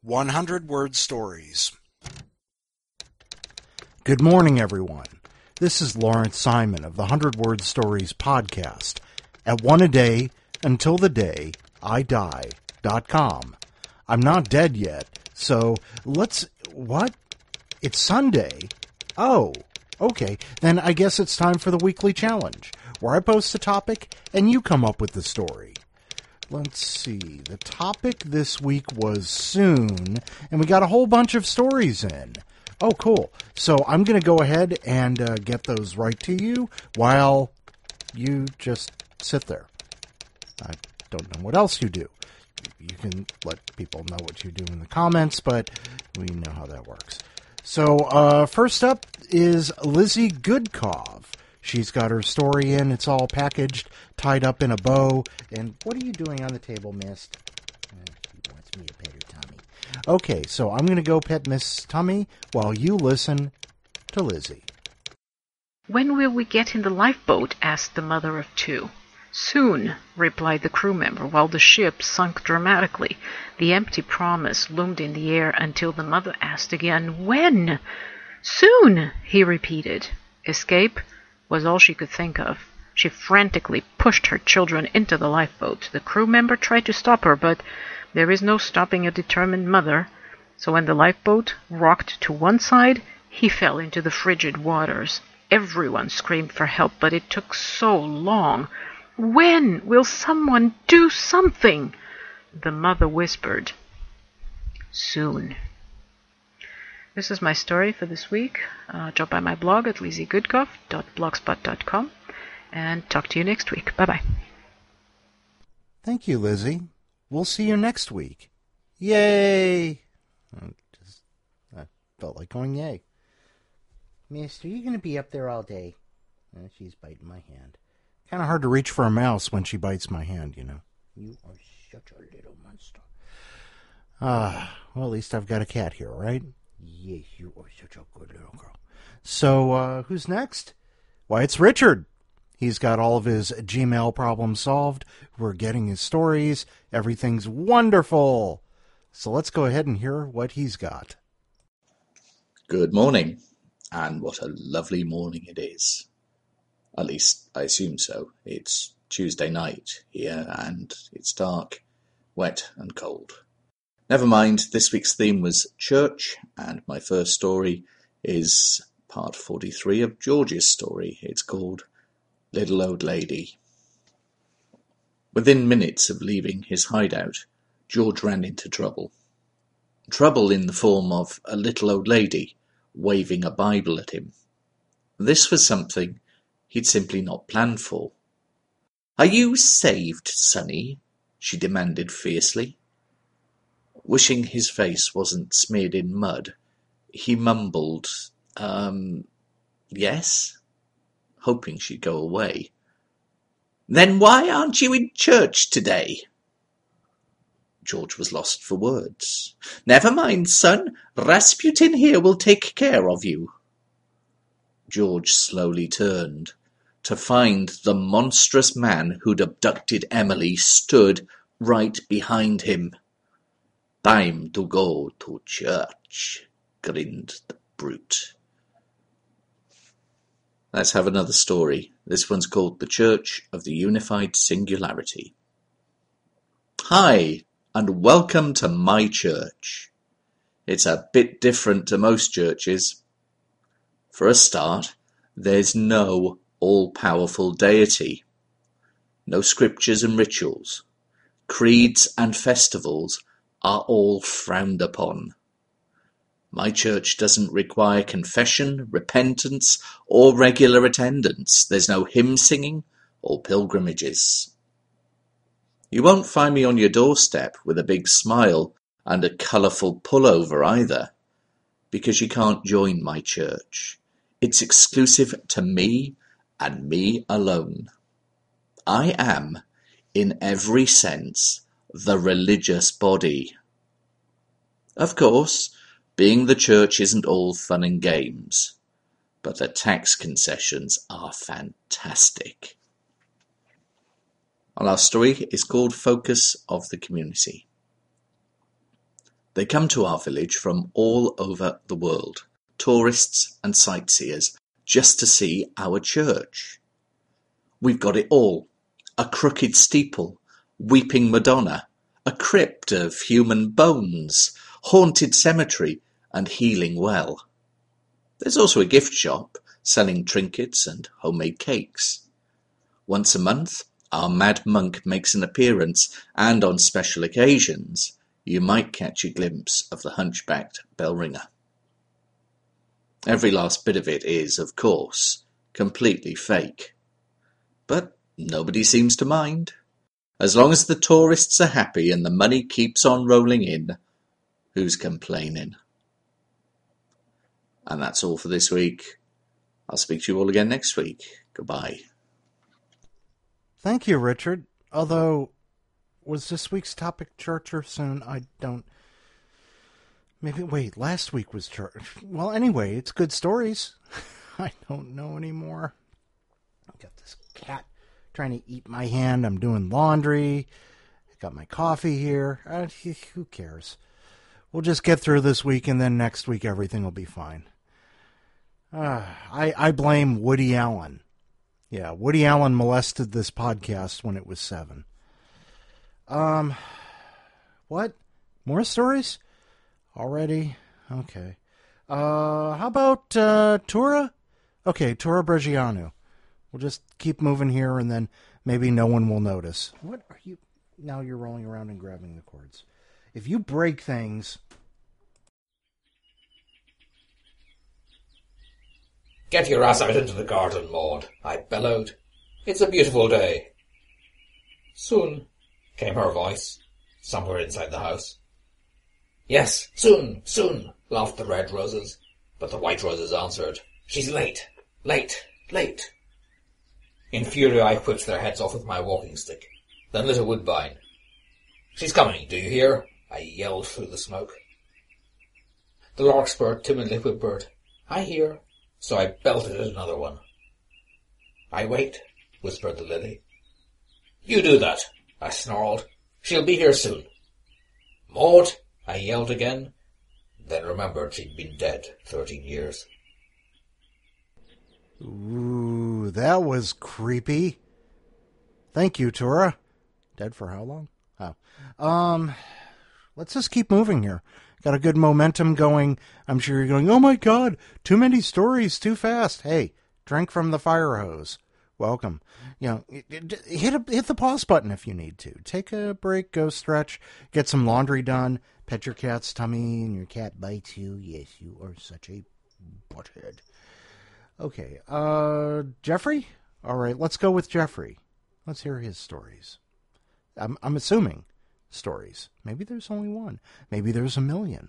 100-word stories. Good morning, everyone. This is Lawrence Simon of the 100-word stories podcast at one-a-day until the day I die.com. I'm not dead yet, so what? It's Sunday? Oh, okay. Then I guess it's time for the weekly challenge, where I post a topic and you come up with the story. Let's see. The topic this week was soon, and we got a whole bunch of stories in. Oh, cool. So I'm going to go ahead and get those right to you while you just sit there. I don't know what else you do. You can let people know what you do in the comments, but we know how that works. So first up is Lizzie Goodkov. She's got her story in. It's all packaged, tied up in a bow. And what are you doing on the table, Miss? She wants me to pet her tummy. Okay, so I'm going to go pet Miss Tummy while you listen to Lizzie. "When will we get in the lifeboat?" asked the mother of two. "Soon," replied the crew member, while the ship sunk dramatically. The empty promise loomed in the air until the mother asked again, "When?" "Soon," he repeated. Escape was all she could think of. She frantically pushed her children into the lifeboat. The crew member tried to stop her, but there is no stopping a determined mother. So when the lifeboat rocked to one side, he fell into the frigid waters. Everyone screamed for help, but it took so long. "When will someone do something?" the mother whispered. "Soon." This is my story for this week. Drop by my blog at lizziegoodkov.blogspot.com and talk to you next week. Bye-bye. Thank you, Lizzie. We'll see you next week. Yay! I felt like going yay. Miss, are you going to be up there all day? She's biting my hand. Kind of hard to reach for a mouse when she bites my hand, you know. You are such a little monster. Well, at least I've got a cat here, right? Yes, you are such a good little girl. So, who's next? Why, it's Richard. He's got all of his Gmail problems solved. We're getting his stories. Everything's wonderful. So let's go ahead and hear what he's got. Good morning, and what a lovely morning it is. At least, I assume so. It's Tuesday night here, and it's dark, wet, and cold. Never mind, this week's theme was church, and my first story is part 43 of George's story. It's called Little Old Lady. Within minutes of leaving his hideout, George ran into trouble. Trouble in the form of a little old lady waving a Bible at him. This was something he'd simply not planned for. "Are you saved, Sonny?" she demanded fiercely. Wishing his face wasn't smeared in mud, he mumbled, yes, hoping she'd go away. "Then why aren't you in church today?" George was lost for words. "Never mind, son. Rasputin here will take care of you." George slowly turned to find the monstrous man who'd abducted Emily stood right behind him. "Time to go to church," grinned the brute. Let's have another story. This one's called The Church of the Unified Singularity. Hi, and welcome to my church. It's a bit different to most churches. For a start, there's no all-powerful deity. No scriptures and rituals. Creeds and festivals are all frowned upon. My church doesn't require confession, repentance, or regular attendance. There's no hymn singing or pilgrimages. You won't find me on your doorstep with a big smile and a colourful pullover either, because you can't join my church. It's exclusive to me and me alone. I am, in every sense, the religious body. Of course, being the church isn't all fun and games, but the tax concessions are fantastic. Our last story is called Focus of the Community. They come to our village from all over the world, tourists and sightseers, just to see our church. We've got it all. A crooked steeple, weeping Madonna, a crypt of human bones, haunted cemetery, and healing well. There's also a gift shop selling trinkets and homemade cakes. Once a month, our mad monk makes an appearance, and on special occasions, you might catch a glimpse of the hunchbacked bell ringer. Every last bit of it is, of course, completely fake. But nobody seems to mind. As long as the tourists are happy and the money keeps on rolling in, who's complaining? And that's all for this week. I'll speak to you all again next week. Goodbye. Thank you, Richard. Although, was this week's topic church or soon? I don't... Maybe, wait, last week was church. Well, anyway, it's good stories. I don't know anymore. I've got this cat trying to eat my hand. I'm doing laundry. I got my coffee here. Who cares? We'll just get through this week, and then next week everything will be fine. I blame Woody Allen. Yeah, Woody Allen molested this podcast when it was 7. What? More stories? Already? Okay. How about Tura? Okay, Tura Breggiano. We'll just keep moving here, and then maybe no one will notice. What are you... Now you're rolling around and grabbing the cords. If you break things... "Get your ass out into the garden, Maud," I bellowed. "It's a beautiful day." "Soon," came her voice, somewhere inside the house. "Yes, soon, soon," laughed the red roses, but the white roses answered, "She's late, late, late." In fury I whipped their heads off with my walking stick, then lit a woodbine. "She's coming, do you hear?" I yelled through the smoke. The larkspur timidly whimpered, "I hear," so I belted at another one. "I wait," whispered the lily. "You do that," I snarled. "She'll be here soon." "Maud," I yelled again, then remembered she'd been dead 13 years. Ooh, that was creepy. Thank you, Tura. Dead for how long? Oh. Let's just keep moving here. Got a good momentum going. I'm sure you're going, oh my God, too many stories, too fast. Hey, drink from the fire hose. Welcome. You know, hit the pause button if you need to. Take a break, go stretch, get some laundry done, pet your cat's tummy, and your cat bites you. Yes, you are such a butthead. Okay, Jeffrey? All right, let's go with Jeffrey. Let's hear his stories. I'm assuming stories. Maybe there's only one. Maybe there's a million.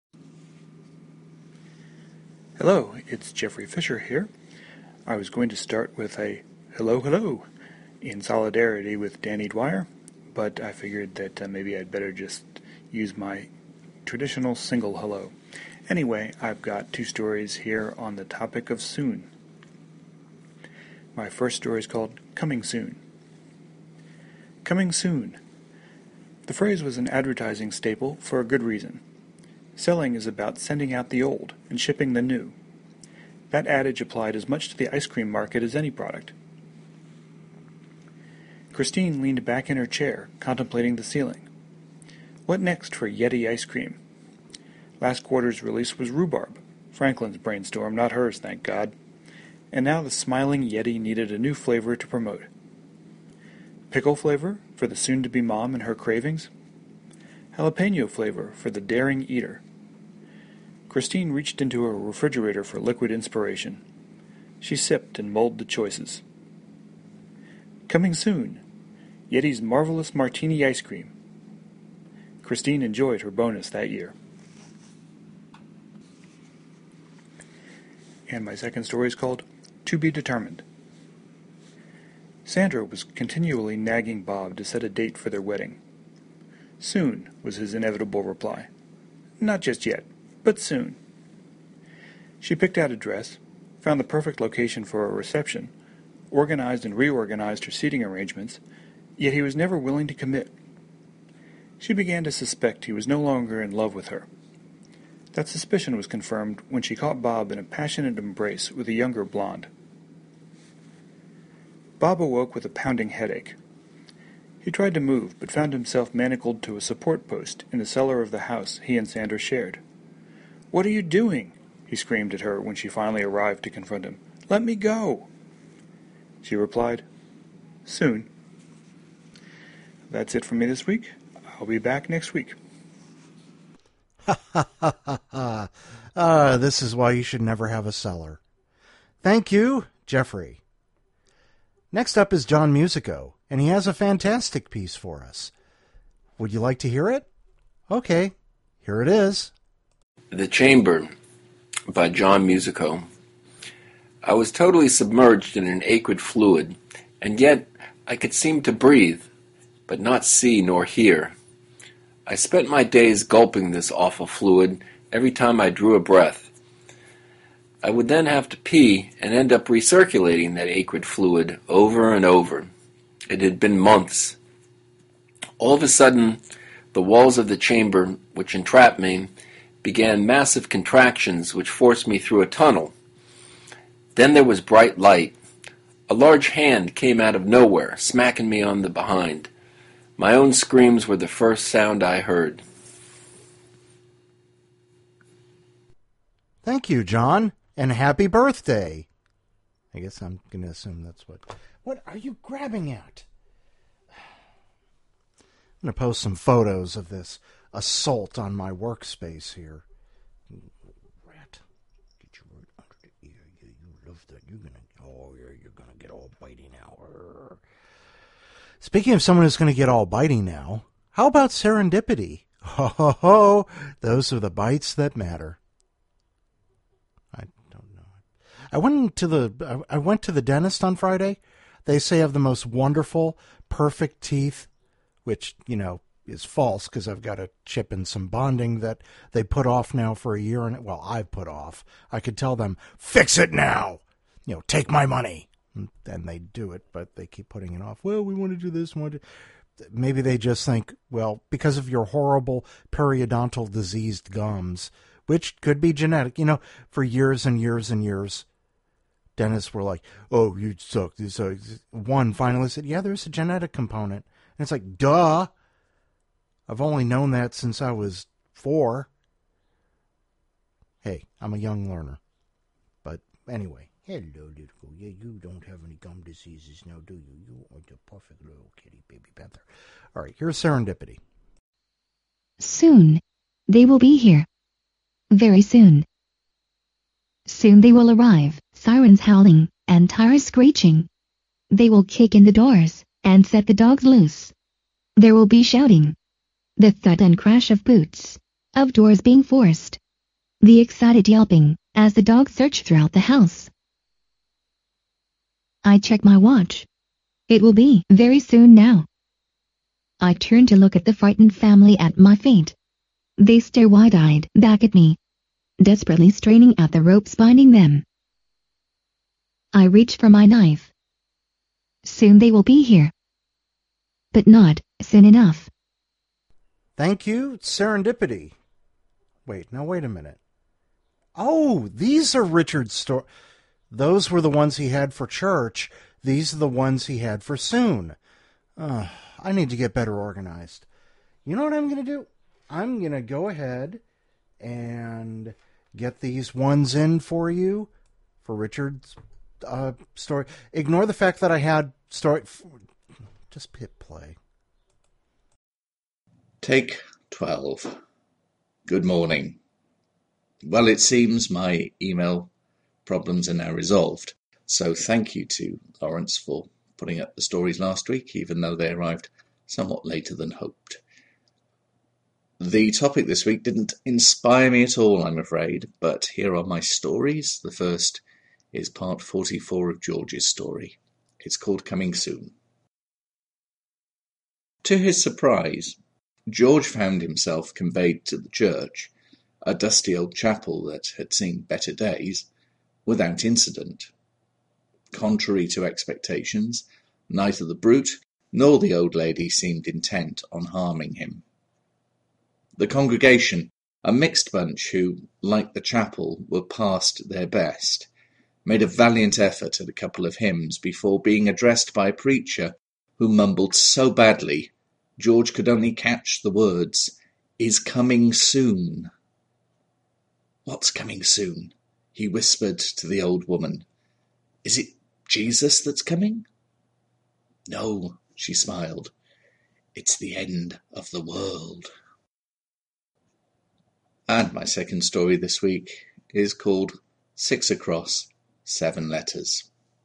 Hello, it's Jeffrey Fisher here. I was going to start with a hello, hello, in solidarity with Danny Dwyer, but I figured that maybe I'd better just use my traditional single hello. Anyway, I've got 2 stories here on the topic of soon. My first story is called Coming Soon. Coming soon. The phrase was an advertising staple for a good reason. Selling is about sending out the old and shipping the new. That adage applied as much to the ice cream market as any product. Christine leaned back in her chair, contemplating the ceiling. What next for Yeti ice cream? Last quarter's release was rhubarb, Franklin's brainstorm, not hers, thank God. And now the smiling Yeti needed a new flavor to promote. Pickle flavor for the soon-to-be mom and her cravings? Jalapeno flavor for the daring eater? Christine reached into her refrigerator for liquid inspiration. She sipped and mulled the choices. Coming soon, Yeti's marvelous martini ice cream. Christine enjoyed her bonus that year. And my second story is called To Be Determined. Sandra was continually nagging Bob to set a date for their wedding. Soon, was his inevitable reply. Not just yet, but soon. She picked out a dress, found the perfect location for a reception, organized and reorganized her seating arrangements, yet he was never willing to commit. She began to suspect he was no longer in love with her. That suspicion was confirmed when she caught Bob in a passionate embrace with a younger blonde. Bob awoke with a pounding headache. He tried to move, but found himself manacled to a support post in the cellar of the house he and Sandra shared. "What are you doing?" he screamed at her when she finally arrived to confront him. "Let me go!" She replied, "Soon." That's it from me this week. I'll be back next week. This is why you should never have a cellar. Thank you, Jeffrey. Next up is John Musico, and he has a fantastic piece for us. Would you like to hear it? Okay, here it is. The Chamber by John Musico. I was totally submerged in an aquid fluid, and yet I could seem to breathe, but not see nor hear. I spent my days gulping this awful fluid every time I drew a breath. I would then have to pee and end up recirculating that aquid fluid over and over. It had been months. All of a sudden, the walls of the chamber, which entrapped me, began massive contractions which forced me through a tunnel. Then there was bright light. A large hand came out of nowhere, smacking me on the behind. My own screams were the first sound I heard. Thank you, John, and happy birthday. I guess I'm going to assume that's what... What are you grabbing at? I'm going to post some photos of this assault on my workspace here. Rat. Get you right under the ear. Yeah, you love that. You're going to get all bitey now. Speaking of someone who's going to get all bitey now, how about serendipity? Ho, ho, ho. Those are the bites that matter. I don't know. I went to the dentist on Friday. They say I have the most wonderful, perfect teeth, which, is false because I've got a chip and some bonding that they put off now for a year. And I've put off. I could tell them, fix it now. Take my money. And they do it, but they keep putting it off. Well, we want to do this. Maybe they just think, well, because of your horrible periodontal diseased gums, which could be genetic. For years and years and years, dentists were like, oh, you suck. So one finally said, yeah, there's a genetic component. And it's like, duh. I've only known that since I was 4. Hey, I'm a young learner. But anyway. Hello, little girl. Yeah, you don't have any gum diseases now, do you? You are the perfect little kitty baby panther. All right, here's serendipity. Soon. They will be here. Very soon. Soon they will arrive, sirens howling, and tires screeching. They will kick in the doors, and set the dogs loose. There will be shouting. The thud and crash of boots, of doors being forced. The excited yelping, as the dogs search throughout the house. I check my watch. It will be very soon now. I turn to look at the frightened family at my feet. They stare wide-eyed back at me, desperately straining at the ropes binding them. I reach for my knife. Soon they will be here. But not soon enough. Thank you, serendipity. Wait a minute. Oh, these are Richard's stories. Those were the ones he had for church. These are the ones he had for soon. I need to get better organized. You know what I'm going to do? I'm going to go ahead and get these ones in for you for Richard's story. Ignore the fact that I had story. Just hit play. Take 12. Good morning. Well, it seems my email problems are now resolved. So thank you to Lawrence for putting up the stories last week, even though they arrived somewhat later than hoped. The topic this week didn't inspire me at all, I'm afraid, but here are my stories. The first is part 44 of George's story. It's called Coming Soon. To his surprise, George found himself conveyed to the church, a dusty old chapel that had seen better days, without incident. Contrary to expectations, neither the brute nor the old lady seemed intent on harming him. The congregation, a mixed bunch who, like the chapel, were past their best, made a valiant effort at a couple of hymns before being addressed by a preacher who mumbled so badly George could only catch the words, "is coming soon." "What's coming soon?" he whispered to the old woman. "Is it Jesus that's coming?" "No," she smiled. "It's the end of the world." And my second story this week is called 6 Across, 7 Letters.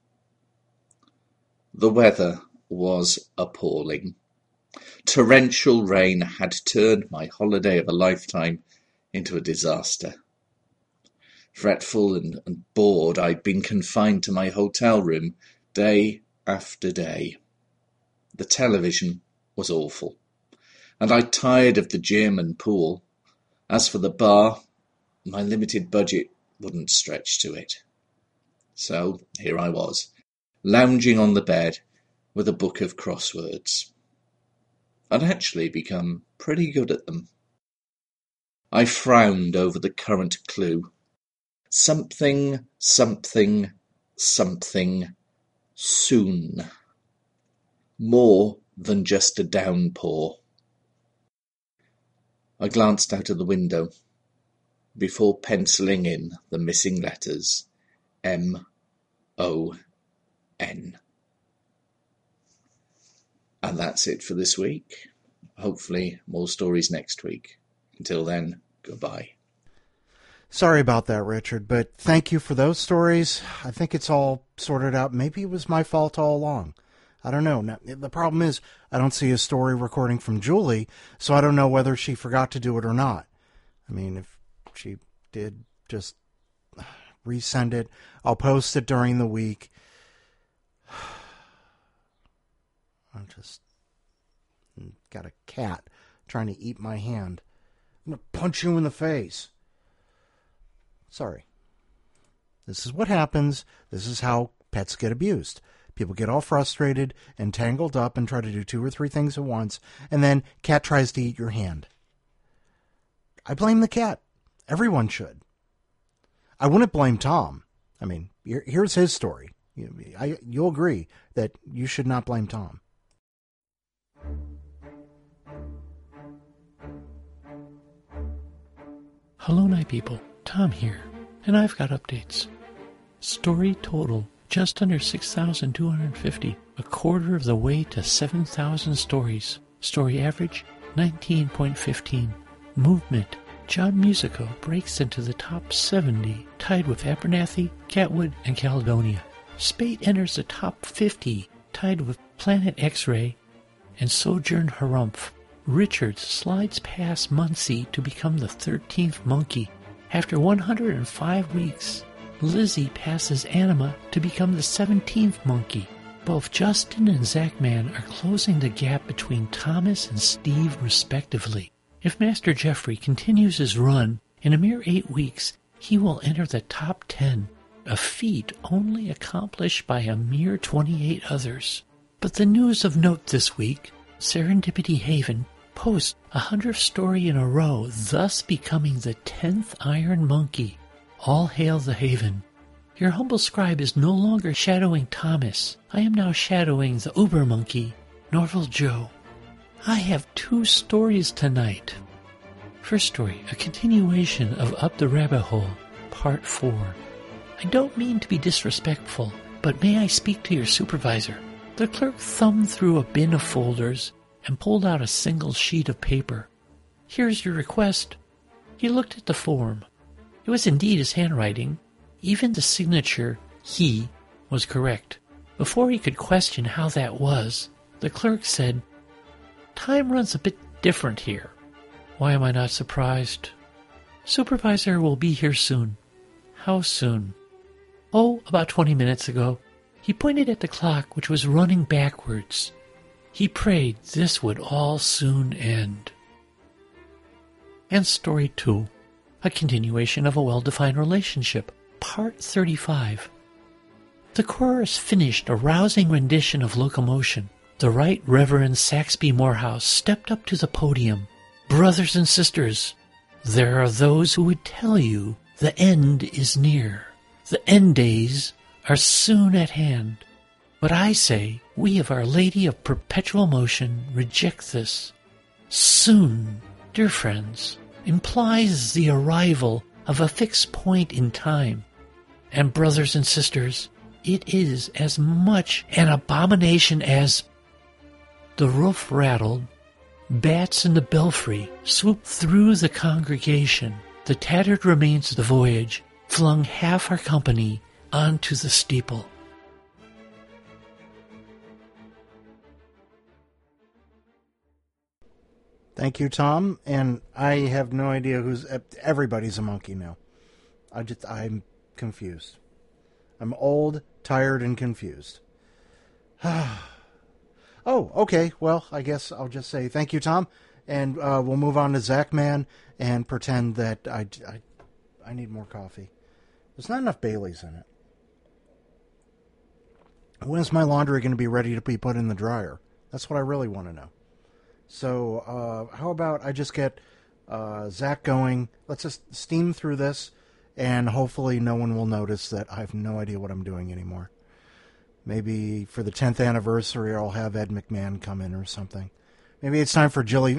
The weather was appalling. Torrential rain had turned my holiday of a lifetime into a disaster. Fretful and bored, I'd been confined to my hotel room day after day. The television was awful, and I tired of the gym and pool. As for the bar, my limited budget wouldn't stretch to it. So here I was, lounging on the bed with a book of crosswords. I'd actually become pretty good at them. I frowned over the current clue. Something, something, something, soon. More than just a downpour. I glanced out of the window before penciling in the missing letters M-O-N. And that's it for this week. Hopefully more stories next week. Until then, goodbye. Sorry about that, Richard, but thank you for those stories. I think it's all sorted out. Maybe it was my fault all along. I don't know. Now, the problem is I don't see a story recording from Julie, so I don't know whether she forgot to do it or not. I mean, if she did, just resend it. I'll post it during the week. I just got a cat trying to eat my hand. I'm going to punch you in the face. Sorry. This is what happens. This is how pets get abused. People get all frustrated and tangled up and try to do 2 or 3 things at once, and then cat tries to eat your hand. I blame the cat. Everyone should. I wouldn't blame Tom. I mean, here's his story. You'll agree that you should not blame Tom. Hello, night people. Tom here, and I've got updates. Story total, just under 6,250, a quarter of the way to 7,000 stories. Story average, 19.15. Movement, John Musico breaks into the top 70, tied with Abernathy, Catwood, and Caledonia. Spate enters the top 50, tied with Planet X-Ray and Sojourn Harumph. Richards slides past Muncie to become the 13th monkey. After 105 weeks, Lizzie passes Anima to become the 17th monkey. Both Justin and Zachman are closing the gap between Thomas and Steve respectively. If Master Jeffrey continues his run, in a mere 8 weeks, he will enter the top 10, a feat only accomplished by a mere 28 others. But the news of note this week, Serendipity Haven posts 100th story in a row, thus becoming the 10th Iron Monkey. All hail the Haven. Your humble scribe is no longer shadowing Thomas. I am now shadowing the Uber Monkey, Norval Joe. I have 2 stories tonight. First story, a continuation of Up the Rabbit Hole, Part 4. I don't mean to be disrespectful, but may I speak to your supervisor? The clerk thumbed through a bin of folders and pulled out a single sheet of paper. Here's your request. He looked at the form. It was indeed his handwriting. Even the signature, he, was correct. Before he could question how that was, the clerk said, "Time runs a bit different here." Why am I not surprised? Supervisor will be here soon. How soon? Oh, about 20 minutes ago. He pointed at the clock, which was running backwards. He prayed this would all soon end. And story 2, a continuation of a well-defined relationship, Part 35. The chorus finished a rousing rendition of Locomotion. The Right Reverend Saxby Morehouse stepped up to the podium. Brothers and sisters, there are those who would tell you the end is near. The end days are soon at hand. But I say, we of Our Lady of Perpetual Motion reject this. Soon, dear friends, implies the arrival of a fixed point in time. And brothers and sisters, it is as much an abomination as the roof rattled, bats in the belfry swooped through the congregation, the tattered remains of the voyage flung half our company onto the steeple. Thank you, Tom. And I have no idea who's... Everybody's a monkey now. I'm confused. I'm old, tired, and confused. Oh, okay. Well, I guess I'll just say thank you, Tom. And we'll move on to Zach Man and pretend that I need more coffee. There's not enough Baileys in it. When is my laundry going to be ready to be put in the dryer? That's what I really want to know. So how about I just get Zach going. Let's just steam through this, and hopefully no one will notice that I have no idea what I'm doing anymore. Maybe for the 10th anniversary, I'll have Ed McMahon come in or something. Maybe it's time for Jilly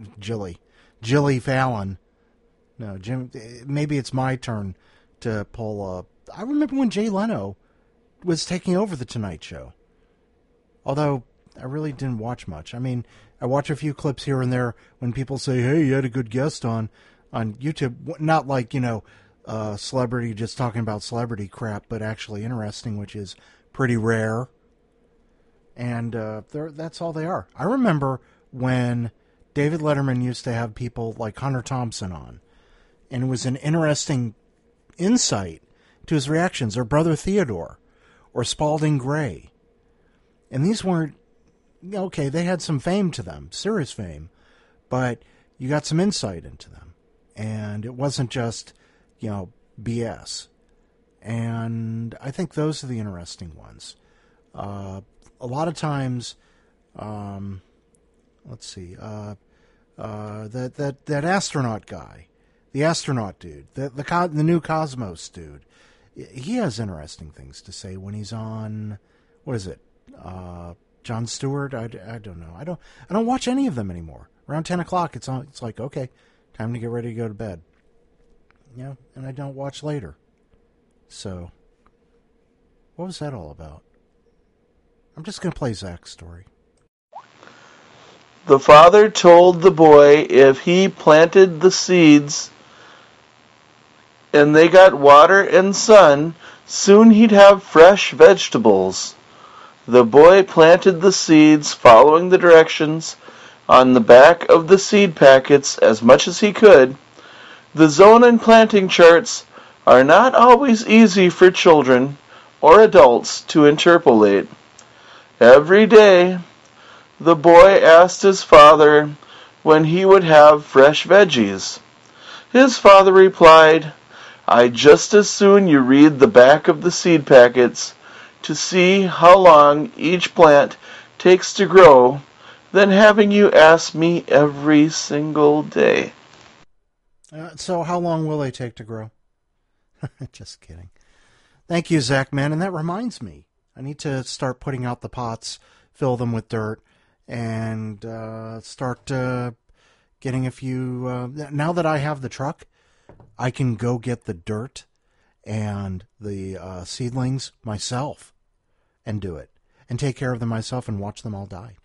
Fallon. No, maybe it's my turn to pull up. I remember when Jay Leno was taking over the Tonight Show. Although I really didn't watch much. I mean, I watch a few clips here and there when people say, hey, you had a good guest on YouTube. Not like, celebrity just talking about celebrity crap, but actually interesting, which is pretty rare. And that's all they are. I remember when David Letterman used to have people like Hunter Thompson on, and it was an interesting insight to his reactions, or Brother Theodore, or Spalding Gray. And these weren't, okay, they had some fame to them, serious fame, but you got some insight into them. And it wasn't just, BS. And I think those are the interesting ones. A lot of times, let's see, that astronaut guy, the astronaut dude, the new Cosmos dude, he has interesting things to say when he's on, what is it, Jon Stewart? I don't know. I don't watch any of them anymore. Around 10 o'clock, it's on. It's like, okay, time to get ready to go to bed. And I don't watch later. So, what was that all about? I'm just going to play Zach's story. The father told the boy if he planted the seeds and they got water and sun, soon he'd have fresh vegetables. The boy planted the seeds, following the directions on the back of the seed packets as much as he could. The zone and planting charts are not always easy for children or adults to interpolate. Every day, the boy asked his father when he would have fresh veggies. His father replied, "I'd just as soon you read the back of the seed packets to see how long each plant takes to grow than having you ask me every single day." So how long will they take to grow? Just kidding. Thank you, Zach, man. And that reminds me, I need to start putting out the pots, fill them with dirt, and start getting a few... now that I have the truck, I can go get the dirt and the seedlings myself and do it. And take care of them myself and watch them all die.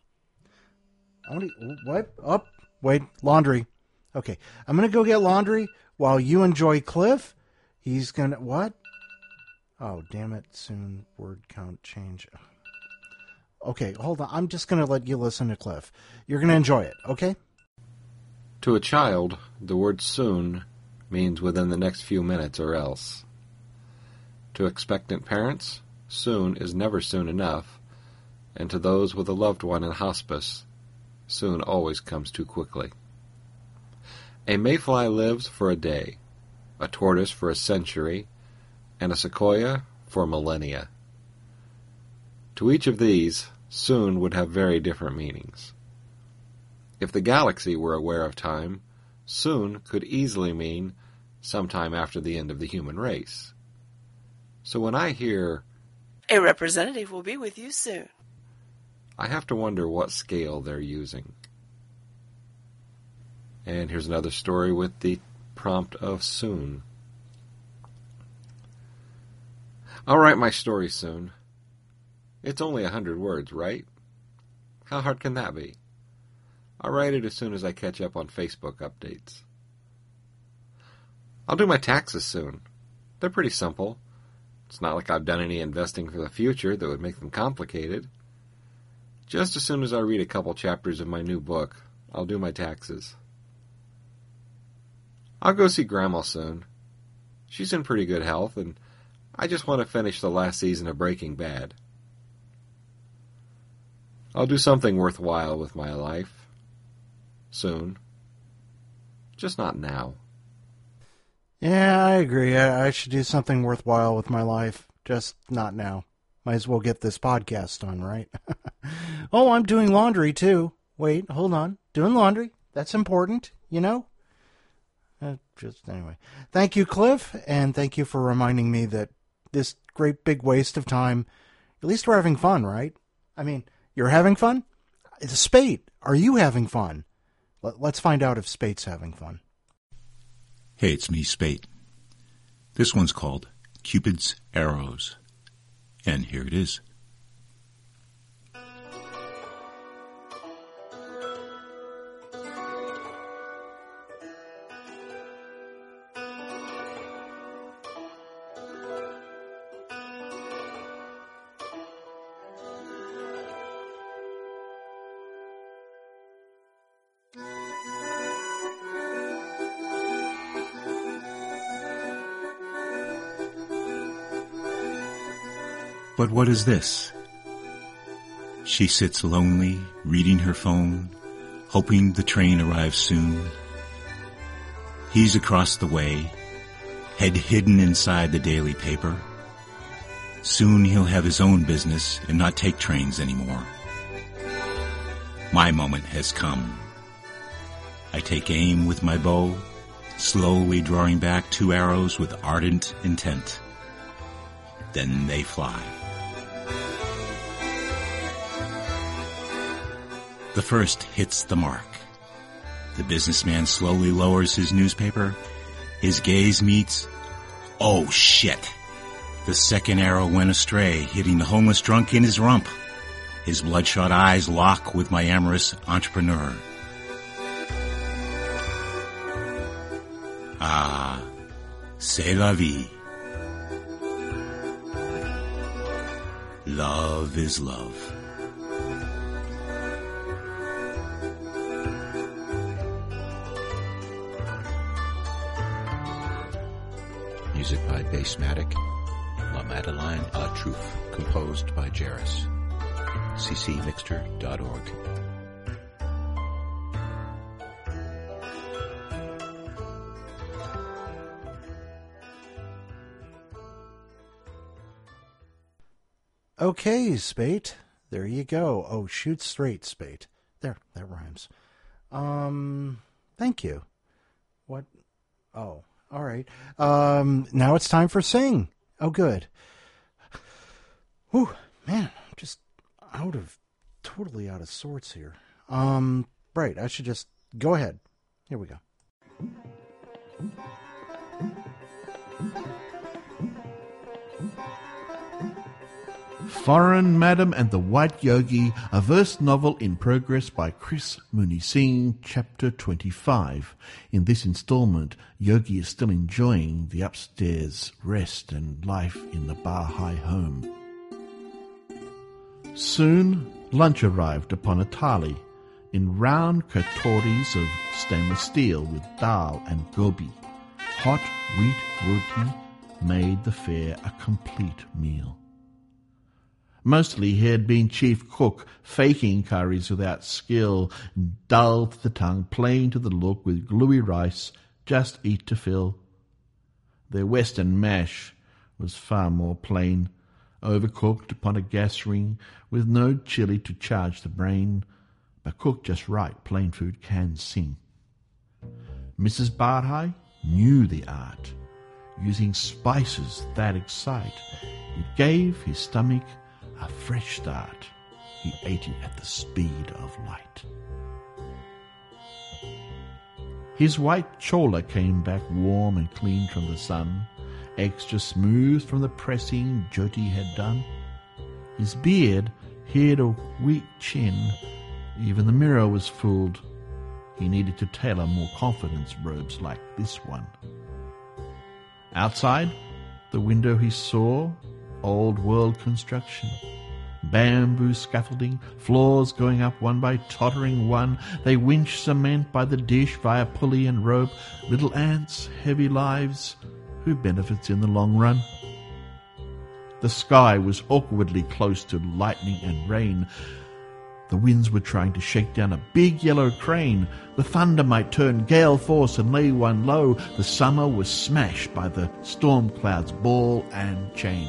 What? Oh, wait, laundry. Okay, I'm going to go get laundry while you enjoy Cliff. He's going to... What? Oh, damn it. Soon word count change. Okay, hold on. I'm just going to let you listen to Cliff. You're going to enjoy it, okay? To a child, the word soon means within the next few minutes or else. To expectant parents, soon is never soon enough, and to those with a loved one in hospice, soon always comes too quickly. A mayfly lives for a day, a tortoise for a century, and a sequoia for millennia. To each of these, soon would have very different meanings. If the galaxy were aware of time, soon could easily mean sometime after the end of the human race. So when I hear, "A representative will be with you soon," I have to wonder what scale they're using. And here's another story with the prompt of soon. I'll write my story soon. It's only 100 words, right? How hard can that be? I'll write it as soon as I catch up on Facebook updates. I'll do my taxes soon. They're pretty simple. It's not like I've done any investing for the future that would make them complicated. Just as soon as I read a couple chapters of my new book, I'll do my taxes. I'll go see Grandma soon. She's in pretty good health, and I just want to finish the last season of Breaking Bad. I'll do something worthwhile with my life. Soon. Just not now. Yeah, I agree. I should do something worthwhile with my life. Just not now. Might as well get this podcast done, right? Oh, I'm doing laundry, too. Wait, hold on. Doing laundry. That's important, you know? Anyway. Thank you, Cliff, and thank you for reminding me that this great big waste of time, at least we're having fun, right? I mean, you're having fun? Spate, are you having fun? Let's find out if Spate's having fun. Hey, it's me, Spate. This one's called Cupid's Arrows. And here it is. But what is this? She sits lonely, reading her phone, hoping the train arrives soon. He's across the way, head hidden inside the daily paper. Soon he'll have his own business and not take trains anymore. My moment has come. I take aim with my bow, slowly drawing back 2 arrows with ardent intent. Then they fly. The first hits the mark. The businessman slowly lowers his newspaper. His gaze meets. Oh, shit! The second arrow went astray, hitting the homeless drunk in his rump. His bloodshot eyes lock with my amorous entrepreneur. Ah, c'est la vie. Love is love. Music by Bassmatic. La Madeleine à Truth, composed by Jairus. ccmixter.org. Okay, Spate. There you go. Oh, shoot straight, Spate. There, that rhymes. Thank you. What? Oh, all right. Now it's time for Sing. Oh, good. Whew, man, I'm just totally out of sorts here. Right, I should just go ahead. Here we go. Foreign Madam and the White Yogi, a verse novel in progress by Chris Mooney Singh, Chapter 25. In this installment, Yogi is still enjoying the upstairs rest and life in the Baha'i home. Soon, lunch arrived upon a thali in round katoris of stainless steel with dal and gobi. Hot wheat roti made the fare a complete meal. Mostly he had been chief cook, faking curries without skill, dull to the tongue, plain to the look, with gluey rice, just eat to fill. Their western mash was far more plain, overcooked upon a gas ring, with no chili to charge the brain, but cooked just right, plain food can sing. Mrs. Barhai knew the art, using spices that excite. It gave his stomach a fresh start. He ate it at the speed of light. His white chola came back warm and clean from the sun, extra smooth from the pressing Jyoti had done. His beard hid a weak chin. Even the mirror was fooled. He needed to tailor more confidence robes like this one. Outside the window he saw old world construction. Bamboo scaffolding, floors going up one by tottering one. They winch cement by the dish via pulley and rope. Little ants, heavy lives, who benefits in the long run? The sky was awkwardly close to lightning and rain. The winds were trying to shake down a big yellow crane. The thunder might turn gale force and lay one low. The summer was smashed by the storm cloud's ball and chain.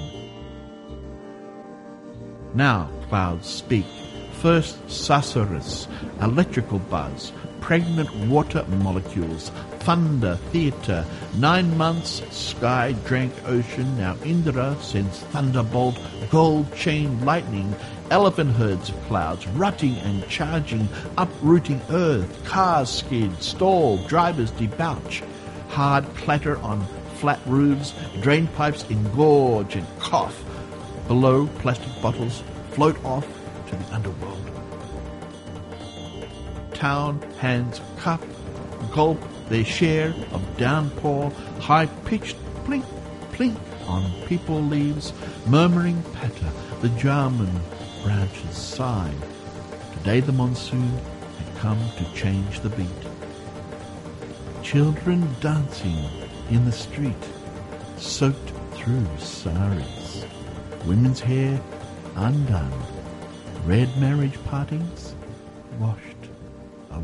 Now clouds speak. First susurrus, electrical buzz, pregnant water molecules, thunder, theatre, 9 months, sky-drank ocean. Now Indra sends thunderbolt, gold chain lightning, elephant herds of clouds, rutting and charging, uprooting earth, cars skid, stall, drivers debouch, hard clatter on flat roofs, drain pipes engorge and cough. Below, plastic bottles float off to the underworld. Town hands cup, gulp their share of downpour, high-pitched plink, plink on people leaves, murmuring patter, the Jarman branches sigh. Today the monsoon had come to change the beat. Children dancing in the street, soaked through saris. Women's hair undone, red marriage partings washed away.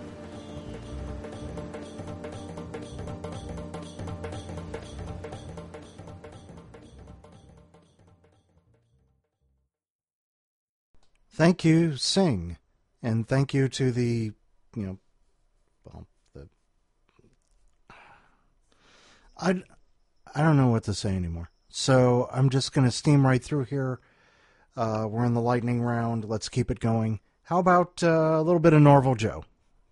Thank you, Sing, and thank you to the, I don't know what to say anymore. So I'm just going to steam right through here. We're in the lightning round. Let's keep it going. How about a little bit of Norval Joe?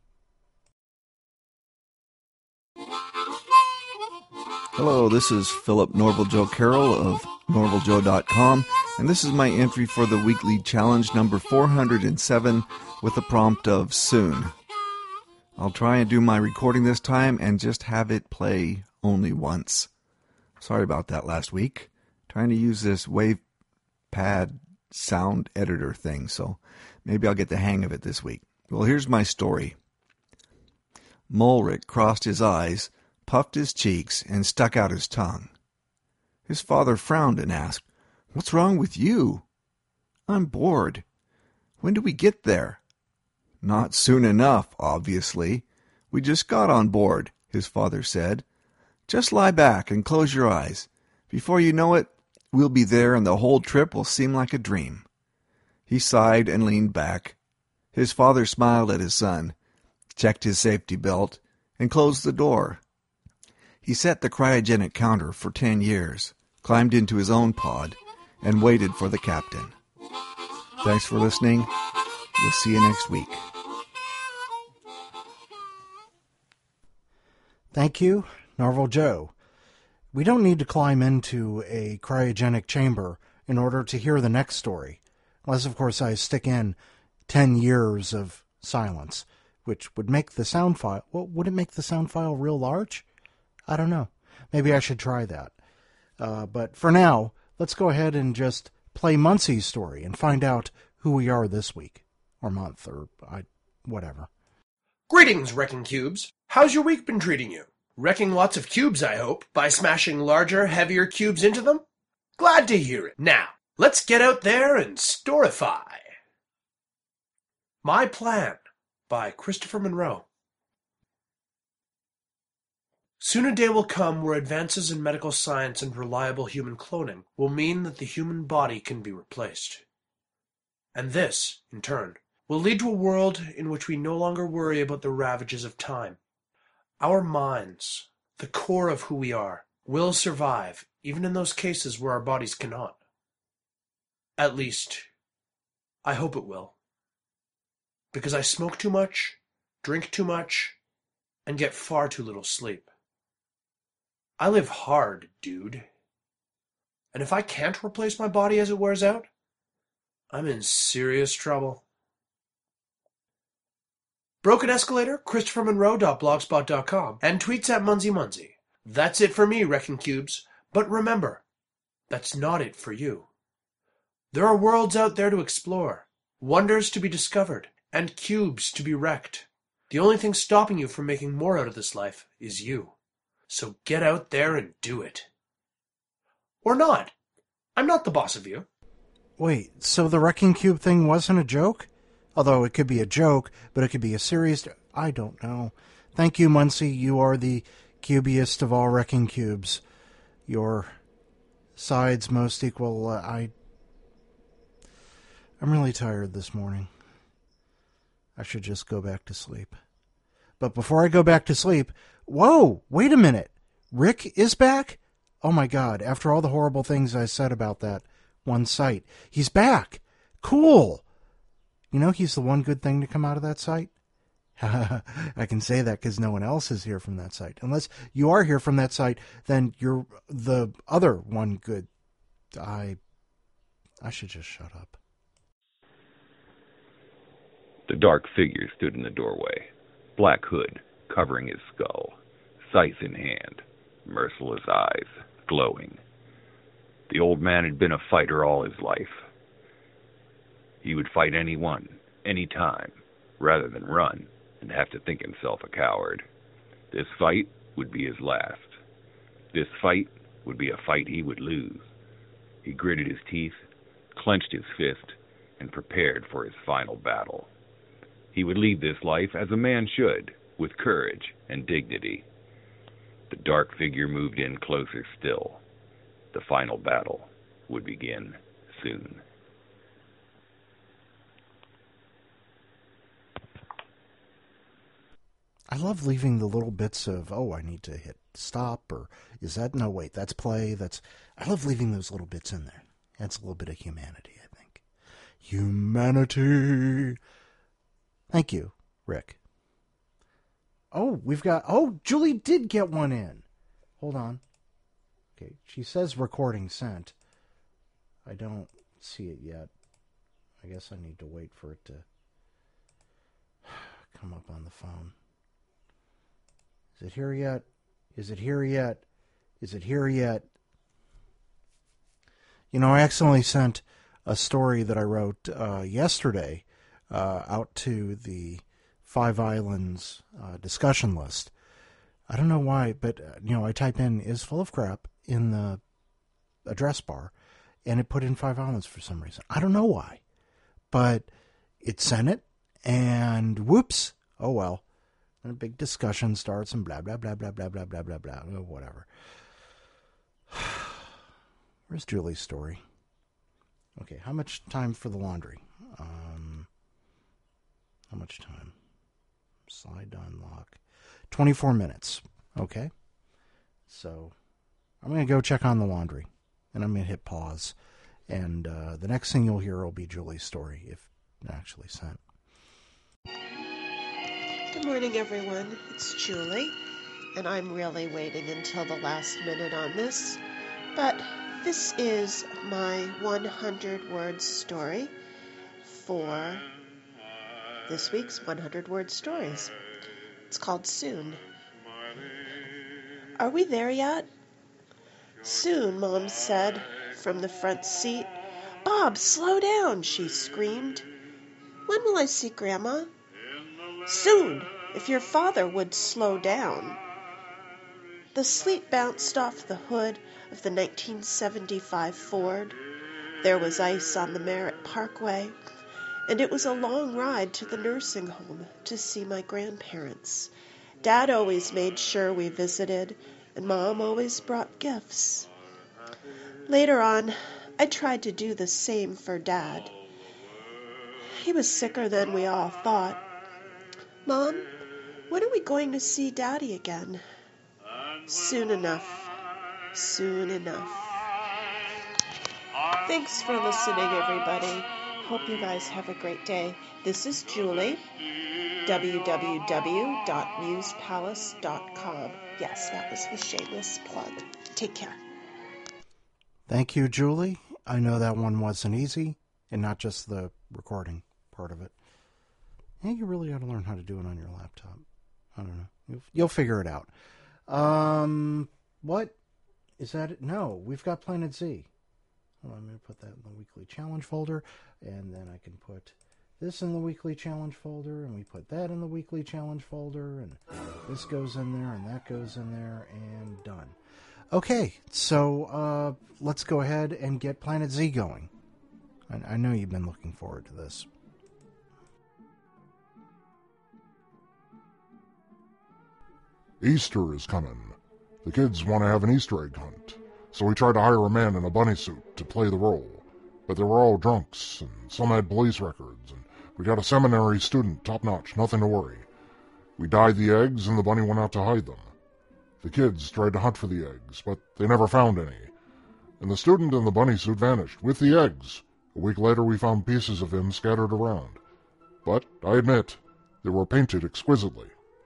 Hello, this is Philip Norval Joe Carroll of NorvalJoe.com, and this is my entry for the weekly challenge number 407 with the prompt of soon. I'll try and do my recording this time and just have it play only once. Sorry about that last week. Trying to use this WavePad sound editor thing, so maybe I'll get the hang of it this week. Well, here's my story. Mulrick crossed his eyes, puffed his cheeks, and stuck out his tongue. His father frowned and asked, "What's wrong with you?" "I'm bored." "When do we get there?" "Not soon enough, obviously. We just got on board," his father said. "Just lie back and close your eyes. Before you know it, we'll be there and the whole trip will seem like a dream." He sighed and leaned back. His father smiled at his son, checked his safety belt, and closed the door. He set the cryogenic counter for 10 years, climbed into his own pod, and waited for the captain. Thanks for listening. We'll see you next week. Thank you, Norval Joe. We don't need to climb into a cryogenic chamber in order to hear the next story, unless, of course, I stick in 10 years of silence, which would make the sound file... Well, would it make the sound file real large? I don't know. Maybe I should try that. But for now, let's go ahead and just play Muncie's story and find out who we are this week, or month, or whatever. Greetings, Wrecking Cubes. How's your week been treating you? Wrecking lots of cubes, I hope, by smashing larger, heavier cubes into them? Glad to hear it. Now, let's get out there and storify. My Plan by Christopher Monroe. Soon a day will come where advances in medical science and reliable human cloning will mean that the human body can be replaced. And this, in turn, will lead to a world in which we no longer worry about the ravages of time. Our minds, the core of who we are, will survive, even in those cases where our bodies cannot. At least, I hope it will. Because I smoke too much, drink too much, and get far too little sleep. I live hard, dude. And if I can't replace my body as it wears out, I'm in serious trouble. Broken Escalator, ChristopherMonroe.blogspot.com, and tweets at MunzyMunzy. That's it for me, Wrecking Cubes. But remember, that's not it for you. There are worlds out there to explore, wonders to be discovered, and cubes to be wrecked. The only thing stopping you from making more out of this life is you. So get out there and do it. Or not. I'm not the boss of you. Wait, so the Wrecking Cube thing wasn't a joke? Although it could be a joke, but it could be a serious... I don't know. Thank you, Muncie. You are the cubiest of all Wrecking Cubes. Your sides most equal... I'm really tired this morning. I should just go back to sleep. But before I go back to sleep... Whoa! Wait a minute! Rick is back? Oh my god, after all the horrible things I said about that one site, he's back! Cool! You know, he's the one good thing to come out of that site. I can say that because no one else is here from that site. Unless you are here from that site, then you're the other one good. I should just shut up. The dark figure stood in the doorway, black hood covering his skull, scythe in hand, merciless eyes glowing. The old man had been a fighter all his life. He would fight anyone, any time, rather than run and have to think himself a coward. This fight would be his last. This fight would be a fight he would lose. He gritted his teeth, clenched his fist, and prepared for his final battle. He would lead this life as a man should, with courage and dignity. The dark figure moved in closer still. The final battle would begin soon. I love leaving the little bits of, oh, I need to hit stop, or is that, no, wait, that's play, I love leaving those little bits in there. That's a little bit of humanity, I think. Humanity! Thank you, Rick. Oh, Julie did get one in. Hold on. Okay, she says recording sent. I don't see it yet. I guess I need to wait for it to come up on the phone. Is it here yet? Is it here yet? Is it here yet? You know, I accidentally sent a story that I wrote yesterday out to the Five Islands discussion list. I don't know why, but I type in "is full of crap" in the address bar, and it put in Five Islands for some reason. I don't know why, but it sent it, and whoops! Oh well. And a big discussion starts, and blah blah blah blah blah blah blah blah blah. Oh, whatever. Where's Julie's story? Okay, how much time for the laundry? How much time? Slide to unlock. 24 minutes. Okay. So I'm going to go check on the laundry, and I'm going to hit pause. And the next thing you'll hear will be Julie's story, if actually sent. Good morning, everyone. It's Julie, and I'm really waiting until the last minute on this. But this is my 100-word story for this week's 100-word stories. It's called Soon. Are we there yet? Soon, Mom said from the front seat. Bob, slow down, she screamed. When will I see Grandma? Soon, if your father would slow down. The sleet bounced off the hood of the 1975 Ford. There was ice on the Merritt Parkway, and it was a long ride to the nursing home to see my grandparents. Dad always made sure we visited, and Mom always brought gifts. Later on, I tried to do the same for Dad. He was sicker than we all thought. Mom, when are we going to see Daddy again? Soon enough. Soon enough. Thanks for listening, everybody. Hope you guys have a great day. This is Julie, www.musepalace.com. Yes, that was the shameless plug. Take care. Thank you, Julie. I know that one wasn't easy, and not just the recording part of it. Yeah, you really ought to learn how to do it on your laptop. I don't know. You'll figure it out. What? Is that it? No, we've got Planet Z. Hold on, I'm going to put that in the weekly challenge folder, and then I can put this in the weekly challenge folder, and we put that in the weekly challenge folder, and this goes in there, and that goes in there, and done. Okay, so let's go ahead and get Planet Z going. I know you've been looking forward to this. Easter is coming. The kids want to have an Easter egg hunt, so we tried to hire a man in a bunny suit to play the role. But they were all drunks, and some had police records, and we got a seminary student, top-notch, nothing to worry. We dyed the eggs, and the bunny went out to hide them. The kids tried to hunt for the eggs, but they never found any. And the student in the bunny suit vanished, with the eggs. A week later we found pieces of him scattered around. But, I admit, they were painted exquisitely.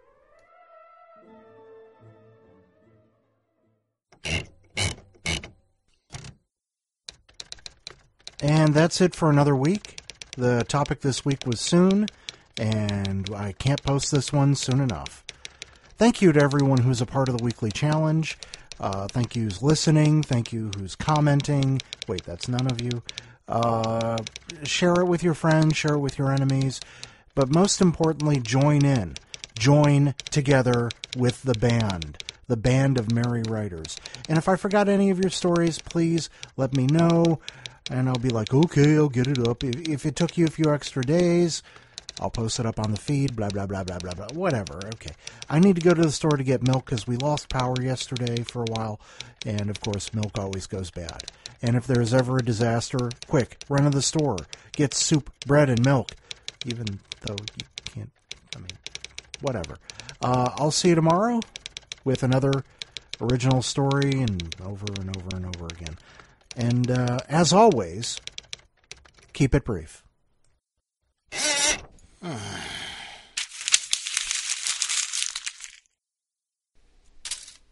And that's it for another week. The topic this week was soon, and I can't post this one soon enough. Thank you to everyone who's a part of the weekly challenge. Thank you who's listening. Thank you who's commenting. Wait, that's none of you. Share it with your friends. Share it with your enemies. But most importantly, join in. Join together with the band of merry writers. And if I forgot any of your stories, please let me know. And I'll be like, okay, I'll get it up. If it took you a few extra days, I'll post it up on the feed, blah, blah, blah, blah, blah, blah, whatever. Okay. I need to go to the store to get milk because we lost power yesterday for a while. And, of course, milk always goes bad. And if there's ever a disaster, quick, run to the store. Get soup, bread, and milk. Even though you can't, whatever. I'll see you tomorrow with another original story and over and over and over again. And as always, keep it brief.